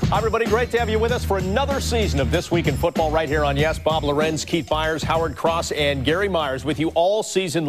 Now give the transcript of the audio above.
Hi, everybody. Great to have you with us for another season of This Week in Football right here on Yes. Bob Lorenz, Keith Byers, Howard Cross, and Gary Myers with you all season